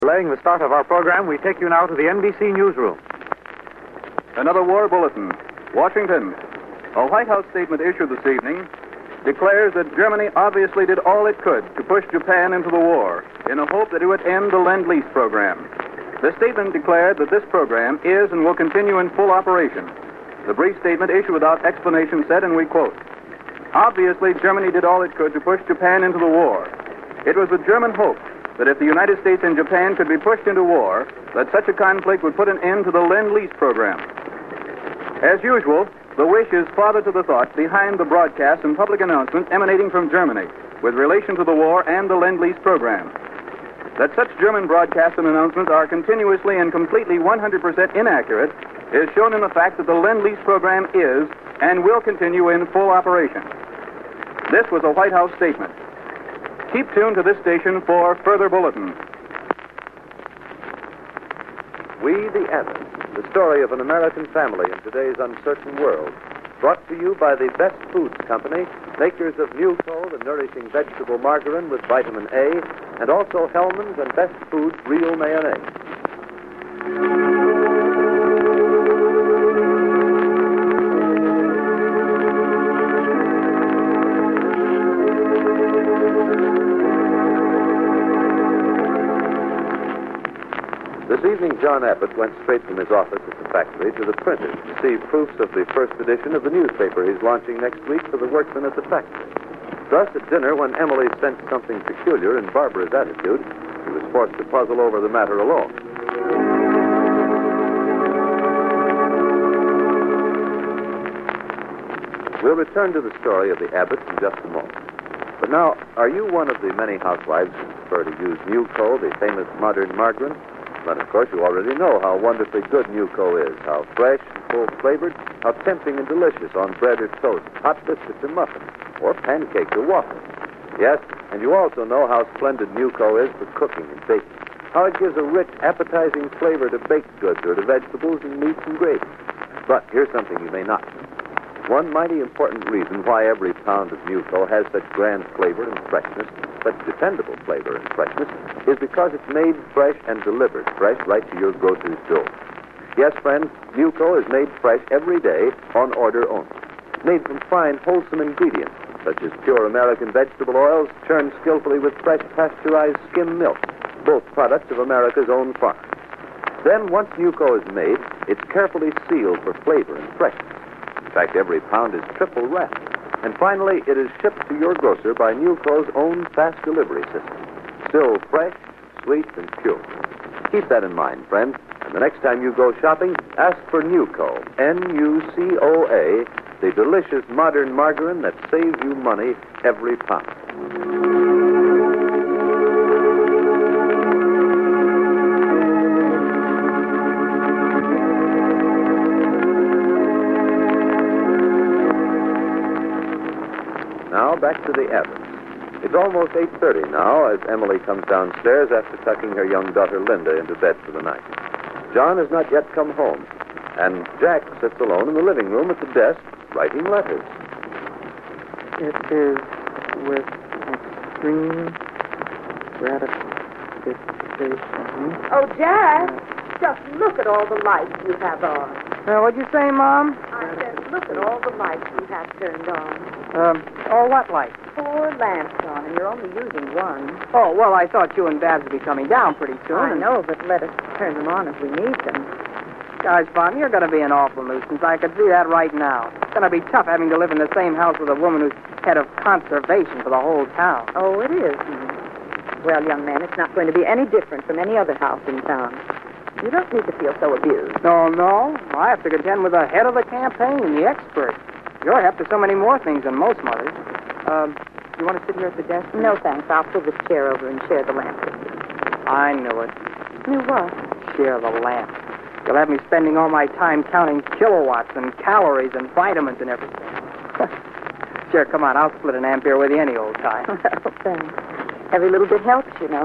Delaying the start of our program, we take you now to the NBC newsroom. Another war bulletin. Washington. A White House statement issued this evening declares that Germany obviously did all it could to push Japan into the war in a hope that it would end the Lend-Lease program. The statement declared that this program is and will continue in full operation. The brief statement issued without explanation said, and we quote, "Obviously, Germany did all it could to push Japan into the war. It was the German hope that if the United States and Japan could be pushed into war, that such a conflict would put an end to the Lend-Lease program." As usual, the wish is father to the thought behind the broadcasts and public announcements emanating from Germany with relation to the war and the Lend-Lease program. That such German broadcasts and announcements are continuously and completely 100% inaccurate is shown in the fact that the Lend-Lease program is and will continue in full operation. This was a White House statement. Keep tuned to this station for further bulletins. We the Abbotts, the story of an American family in today's uncertain world. Brought to you by the Best Foods Company, makers of Nuco, the nourishing vegetable margarine with vitamin A, and also Hellman's and Best Foods Real Mayonnaise. This evening, John Abbott went straight from his office at the factory to the printer to see proofs of the first edition of the newspaper he's launching next week for the workmen at the factory. Thus, at dinner, when Emily sensed something peculiar in Barbara's attitude, she was forced to puzzle over the matter alone. We'll return to the story of the Abbotts in just a moment. But now, are you one of the many housewives who prefer to use Nuco, the famous modern margarine? But, of course, you already know how wonderfully good Nuco is, how fresh and full-flavored, how tempting and delicious on bread or toast, hot biscuits or muffins, or pancakes or waffles. Yes, and you also know how splendid Nuco is for cooking and baking, how it gives a rich, appetizing flavor to baked goods or to vegetables and meats and gravy. But here's something you may not know. One mighty important reason why every pound of Nuco has such grand flavor and freshness, such dependable flavor and freshness, is because it's made fresh and delivered fresh right to your grocer's door. Yes, friends, Nuco is made fresh every day on order only. Made from fine, wholesome ingredients, such as pure American vegetable oils churned skillfully with fresh pasteurized skim milk, both products of America's own farms. Then, once Nuco is made, it's carefully sealed for flavor and freshness. In fact, every pound is triple wrapped. And finally, it is shipped to your grocer by Nuco's own fast delivery system. Still fresh, sweet, and pure. Keep that in mind, friends. And the next time you go shopping, ask for Nuco, Nucoa, the delicious modern margarine that saves you money every pound. Now, back to the Abbotts. It's almost 8:30 now as Emily comes downstairs after tucking her young daughter Linda into bed for the night. John has not yet come home, and Jack sits alone in the living room at the desk writing letters. It is with extreme gratification. Oh, Jack, just look at all the lights you have on. What'd you say, Mom? I said, look at all the lights you have turned on. What light? 4 lamps on, and you're only using one. Oh, well, I thought you and Babs would be coming down pretty soon. I know, but let us turn them on if we need them. Gosh, Bob, you're going to be an awful nuisance. I could see that right now. It's going to be tough having to live in the same house with a woman who's head of conservation for the whole town. Oh, it is. Well, young man, it's not going to be any different from any other house in town. You don't need to feel so abused. No. I have to contend with the head of the campaign, the expert. You're hep to so many more things than most mothers. You want to sit here at the desk? No, thanks. I'll pull this chair over and share the lamp with you. I knew it. Knew what? Share the lamp. You'll have me spending all my time counting kilowatts and calories and vitamins and everything. Sure, come on. I'll split an ampere with you any old time. Well, thanks. Every little bit helps, you know.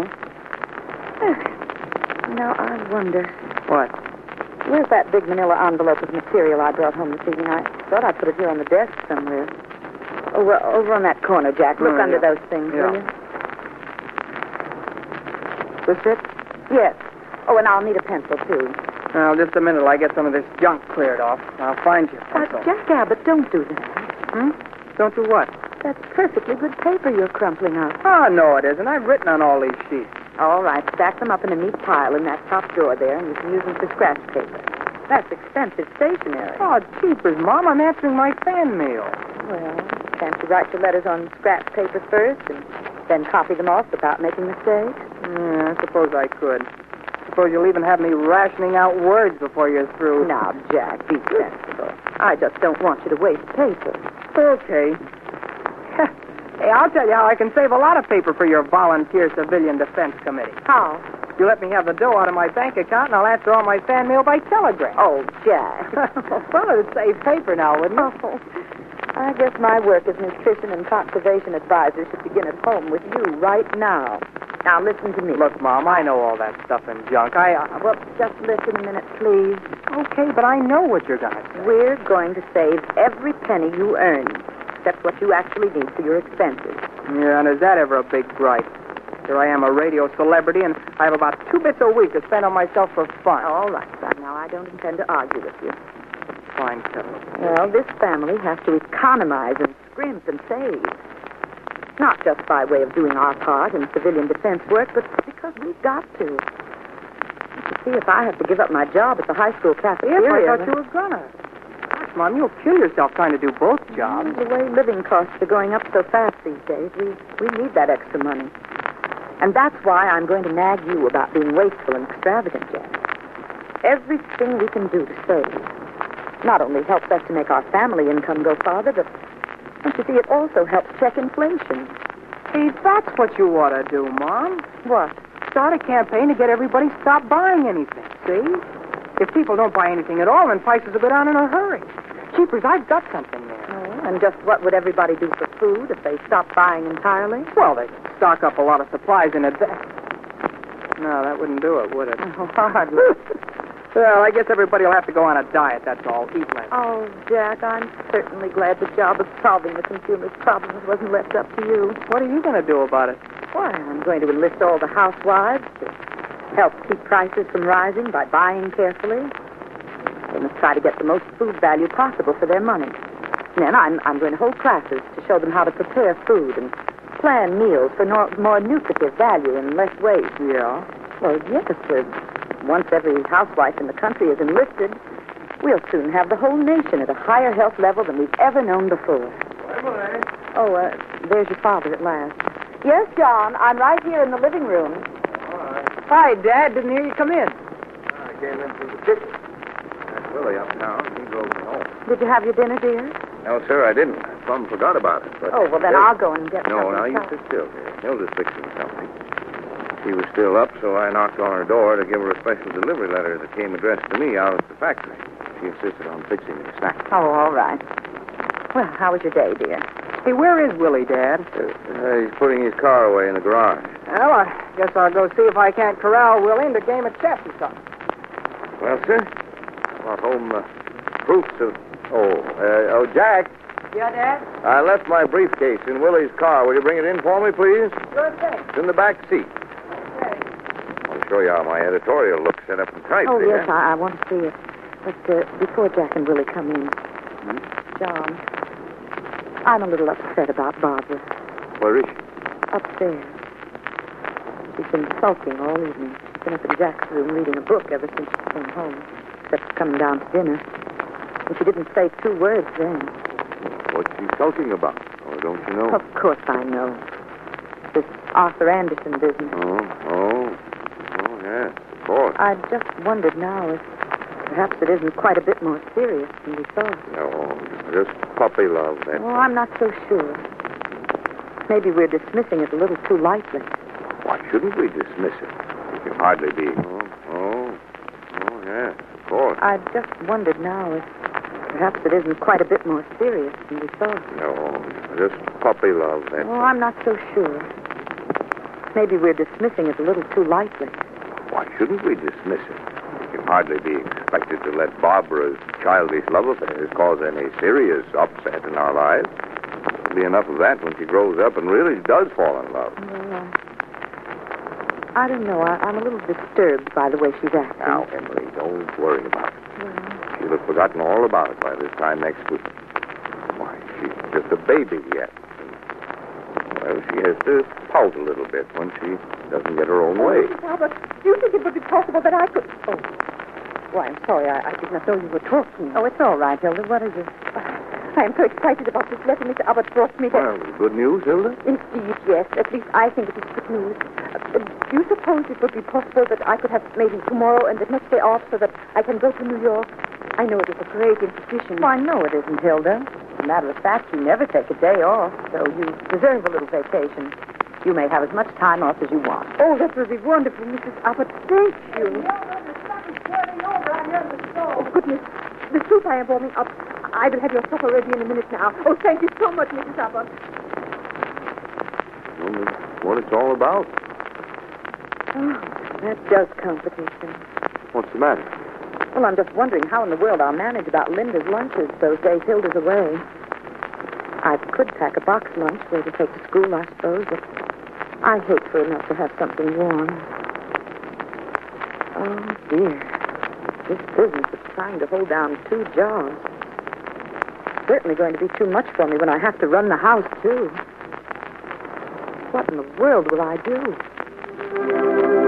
Now, I wonder. What? Where's that big manila envelope of material I brought home this evening? I thought I put it here on the desk somewhere. Over on that corner, Jack. Look under those things, will you? This it? Yes. Oh, and I'll need a pencil, too. Now, just a minute till I get some of this junk cleared off. I'll find you a pencil. Jack Abbott, don't do that. Don't do what? That's perfectly good paper you're crumpling up. Oh, no, it isn't. I've written on all these sheets. All right, stack them up in a neat pile in that top drawer there, and you can use them for scratch paper. That's expensive stationery. Oh, jeepers, Mom. I'm answering my fan mail. Well, can't you write your letters on scratch paper first and then copy them off without making mistakes? Yeah, I suppose I could. Suppose you'll even have me rationing out words before you're through. Now, Jack, be sensible. I just don't want you to waste paper. Okay. Hey, I'll tell you how I can save a lot of paper for your volunteer civilian defense committee. How? You let me have the dough out of my bank account, and I'll answer all my fan mail by telegram. Oh, Jack. Well, it'd save paper now, wouldn't it? Oh, I guess my work as nutrition and conservation advisor should begin at home with you right now. Now, listen to me. Look, Mom, I know all that stuff and junk. Well, just listen a minute, please. Okay, but I know what you're going to say. We're going to save every penny you earn, except what you actually need for your expenses. Yeah, and is that ever a big gripe? Here I am, a radio celebrity, and I have about 2 bits a week to spend on myself for fun. All right, son. Now, I don't intend to argue with you. Fine, fellow. Well, this family has to economize and scrimp and save. Not just by way of doing our part in civilian defense work, but because we've got to. You see, if I have to give up my job at the high school cafeteria... Yes, I thought you were gonna. Gosh, Mom, you'll kill yourself trying to do both jobs. The way living costs are going up so fast these days, we need that extra money. And that's why I'm going to nag you about being wasteful and extravagant, Jack. Everything we can do to save not only helps us to make our family income go farther, but, don't you see, it also helps check inflation. See, that's what you ought to do, Mom. What? Start a campaign to get everybody to stop buying anything, see? If people don't buy anything at all, then prices will go down in a hurry. Jeepers, I've got something there. Oh, and just what would everybody do for food if they stopped buying entirely? Well, they'd stock up a lot of supplies in advance. No, that wouldn't do it, would it? Oh, hardly. Well, I guess everybody will have to go on a diet, that's all. Eat less. Oh, Jack, I'm certainly glad the job of solving the consumer's problems wasn't left up to you. What are you going to do about it? Why, I'm going to enlist all the housewives to help keep prices from rising by buying carefully. They must try to get the most food value possible for their money. And then I'm going to hold classes to show them how to prepare food and plan meals for more nutritive value and less waste. Yeah? Well, yes, sir. Once every housewife in the country is enlisted, we'll soon have the whole nation at a higher health level than we've ever known before. Bye-bye. Oh, there's your father at last. Yes, John, I'm right here in the living room. All right. Hi, Dad. Didn't hear you come in. I came in through the kitchen. That's Willie uptown. He drove me home. Did you have your dinner, dear? No, sir, I didn't. I plumb forgot about it. But Oh, well, then I'll go and get No, something. now you sit still here. Hilda's fixing something. She was still up, so I knocked on her door to give her a special delivery letter that came addressed to me out at the factory. She insisted on fixing me a snack. Oh, all right. Well, how was your day, dear? Hey, where is Willie, Dad? He's putting his car away in the garage. Well, I guess I'll go see if I can't corral Willie into a game of chess or something. Well, sir, brought home proofs of... Oh, Jack, Yeah, Dad? I left my briefcase in Willie's car. Will you bring it in for me, please? Good thing. It's in the back seat. Okay. I'll show you how my editorial looks set up and typed. Oh, there. yes, I want to see it. But before Jack and Willie come in, John, I'm a little upset about Barbara. Where is she? Upstairs. She's been sulking all evening. She's been up in Jack's room reading a book ever since she came home, except for coming down to dinner. And she didn't say 2 words then. What's she sulking about? Oh, don't you know? Of course I know. This Arthur Anderson business. Oh, yes, of course. I just wondered now if perhaps it isn't quite a bit more serious than we thought. No, just puppy love, that's Oh, I'm not so sure. Maybe we're dismissing it a little too lightly. Why shouldn't we dismiss it? It can hardly be. Oh, yes, of course. I just wondered now if perhaps it isn't quite a bit more serious than we thought. No, just puppy love, that's Oh, I'm not so sure. Maybe we're dismissing it a little too lightly. Why shouldn't we dismiss it? We can hardly be expected to let Barbara's childish love affairs cause any serious upset in our lives. There'll be enough of that when she grows up and really does fall in love. Well, I don't know. I'm a little disturbed by the way she's acting. Now, Emily, don't worry about it. Well, She'll have forgotten all about it by this time next week. Why, she's just a baby yet. Well, she has to pout a little bit when she doesn't get her own way. Mrs. Albert, do you think it would be possible that I could... Oh, why, I'm sorry. I did not know you were talking. Oh, it's all right, Hilda. What is it? I am so excited about this letter Mr. Albert brought me. Well, good news, Hilda? Indeed, yes. At least I think it is good news. Do you suppose it would be possible that I could have maybe tomorrow and the next day off so that I can go to New York? I know it is a great institution. Why, no, it isn't, Hilda. As a matter of fact, you never take a day off, so you deserve a little vacation. You may have as much time off as you want. Oh, that will be wonderful, Mrs. Albert. Thank you. Oh, goodness. The soup I am warming up. I will have your supper ready in a minute now. Oh, thank you so much, Mrs. Albert. Well, that's what it's all about. Oh, that does complicate things. What's the matter? Well, I'm just wondering how in the world I'll manage about Linda's lunches those days Hilda's away. I could pack a box lunch for her to take to school, I suppose, but I hate for her not to have something warm. Oh, dear. This business of trying to hold down 2 jobs. Certainly going to be too much for me when I have to run the house, too. What in the world will I do?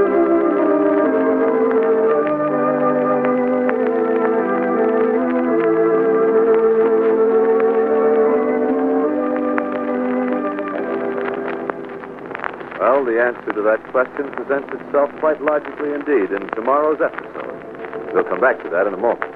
Well, the answer to that question presents itself quite logically indeed in tomorrow's episode. We'll come back to that in a moment.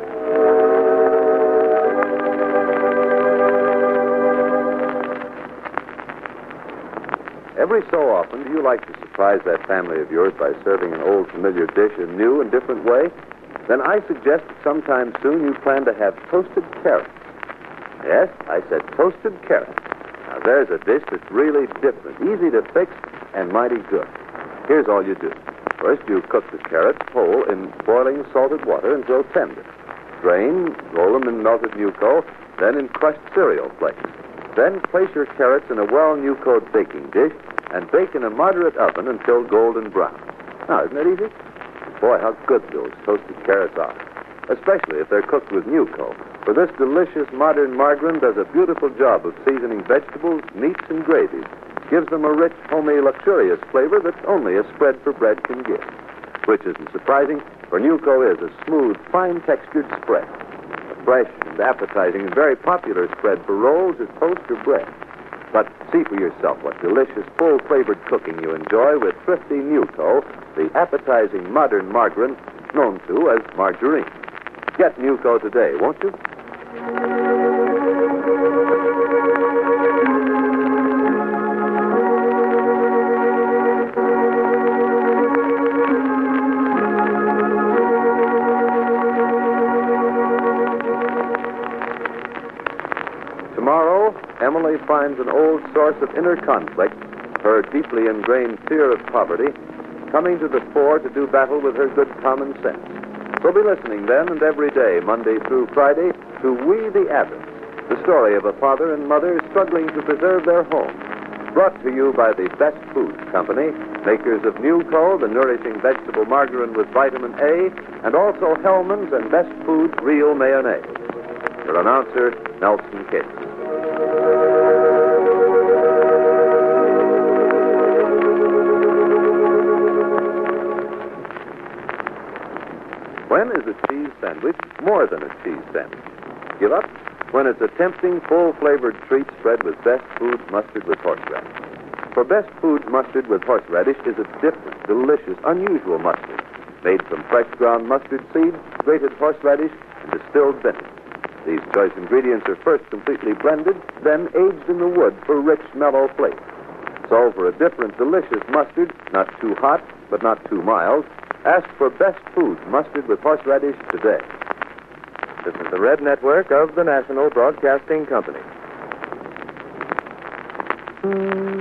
Every so often, do you like to surprise that family of yours by serving an old familiar dish a new and different way? Then I suggest that sometime soon you plan to have toasted carrots. Yes, I said toasted carrots. Now, there's a dish that's really different, easy to fix, and mighty good. Here's all you do. First, you cook the carrots whole in boiling salted water until tender. Drain, roll them in melted Nuco, then in crushed cereal flakes. Then place your carrots in a well-Nucoed baking dish and bake in a moderate oven until golden brown. Now, isn't that easy? Boy, how good those toasted carrots are, especially if they're cooked with Nuco. For this delicious modern margarine does a beautiful job of seasoning vegetables, meats, and gravies. Gives them a rich, homey, luxurious flavor that only a spread for bread can give. Which isn't surprising, for Nuco is a smooth, fine-textured spread. A fresh and appetizing and very popular spread for rolls or toast or bread. But see for yourself what delicious, full-flavored cooking you enjoy with thrifty Nuco, the appetizing modern margarine known to as margarine. Get Nuco today, won't you? Tomorrow, Emily finds an old source of inner conflict, her deeply ingrained fear of poverty, coming to the fore to do battle with her good common sense. So be listening then and every day, Monday through Friday, to We the Abbotts, the story of a father and mother struggling to preserve their home. Brought to you by the Best Foods Company, makers of Nuco, the nourishing vegetable margarine with vitamin A, and also Hellman's and Best Foods Real Mayonnaise. Your announcer, Nelson Case. When is a cheese sandwich more than a cheese sandwich? Give up? When it's a tempting, full-flavored treat spread with Best Foods mustard with horseradish. For Best Foods mustard with horseradish is a different, delicious, unusual mustard, made from fresh ground mustard seeds, grated horseradish, and distilled vinegar. These choice ingredients are first completely blended, then aged in the wood for rich, mellow flavor. So for a different, delicious mustard, not too hot, but not too mild, ask for Best Foods mustard with horseradish today. This is the Red Network of the National Broadcasting Company.